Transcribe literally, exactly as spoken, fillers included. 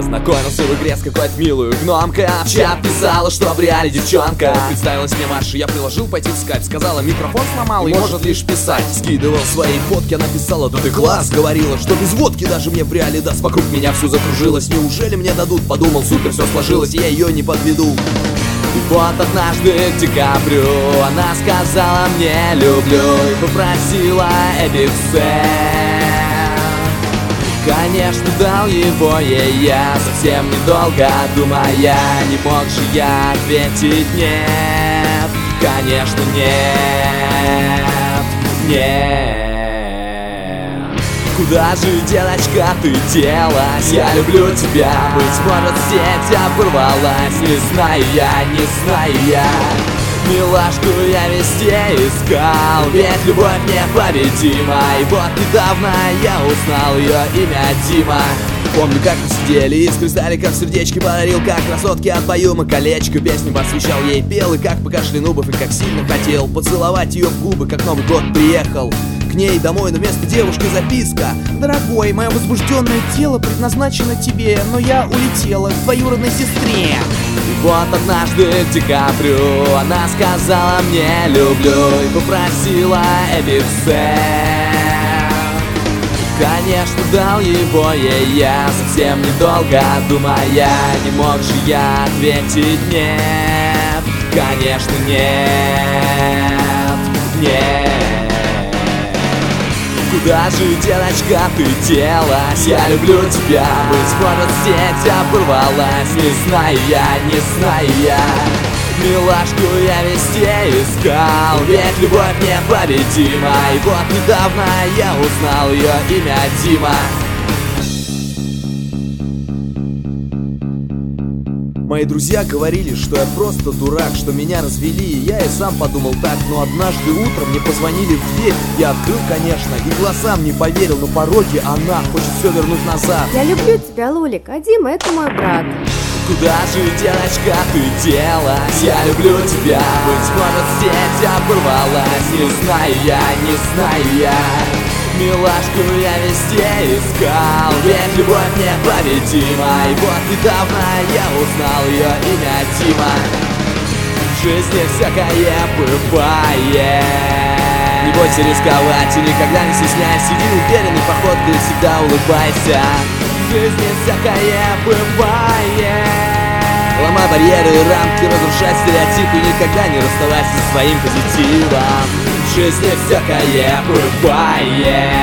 Познакомился в игре с какой-то милую гномкой. В чат писала, что в реале девчонка. Представилась мне Маша, я приложил пойти в скайп. Сказала, микрофон сломал и может лишь писать. Скидывал свои фотки, она писала, да ты класс. Говорила, что без водки даже мне в реале даст. Вокруг меня все закружилось, неужели мне дадут? Подумал, супер, все сложилось, я ее не подведу. И вот однажды к декабрю она сказала мне люблю и попросила Epic Send. Конечно, дал его ей я совсем недолго думая, не мог же я ответить нет. Конечно, нет, нет. Куда же, девочка, ты делась? Я люблю тебя, быть может, сеть оборвалась. Не знаю я, не знаю я. Милашку я везде искал, ведь любовь непобедима. И вот недавно я узнал ее имя Дима. Помню, как мы сидели, из кристалликов сердечки подарил, как красотке отпою мы колечко. Песню посвящал ей, пел, и как покашлял нубов, и как сильно хотел поцеловать ее в губы, как Новый год приехал к ней домой, но вместо девушки записка: дорогой, мое возбужденное тело предназначено тебе, но я улетела к двоюродной сестре. И вот однажды к декабрю она сказала мне люблю и попросила Epic Send. Конечно, дал его ей я совсем недолго думая, не мог же я ответить нет. Конечно, нет, нет. Куда же, девочка, ты делась? Я люблю тебя, быть может, сеть оборвалась. Не знаю я, не знаю я. Милашку я везде искал, ведь любовь непобедима. И вот недавно я узнал ее имя Дима. Мои друзья говорили, что я просто дурак, что меня развели, и я и сам подумал так. Но однажды утром мне позвонили в дверь, я открыл, конечно, и глазам не поверил, но пороге она хочет все вернуть назад. Я люблю тебя, Лулик, а Дима — это мой брат. Куда же, девочка, ты делась? Я люблю тебя, быть может, сеть оборвалась. Не знаю я, не знаю я. Милашку я везде искал, ведь любовь непобедима. И вот недавно я узнал ее имя Дима. В жизни всякое бывает, не бойся рисковать и никогда не стесняйся. Иди уверенной походкой, всегда улыбайся. В жизни всякое бывает. Ломай барьеры и рамки, разрушай стереотипы, никогда не расставайся со своим позитивом. В жизни всякое бывает.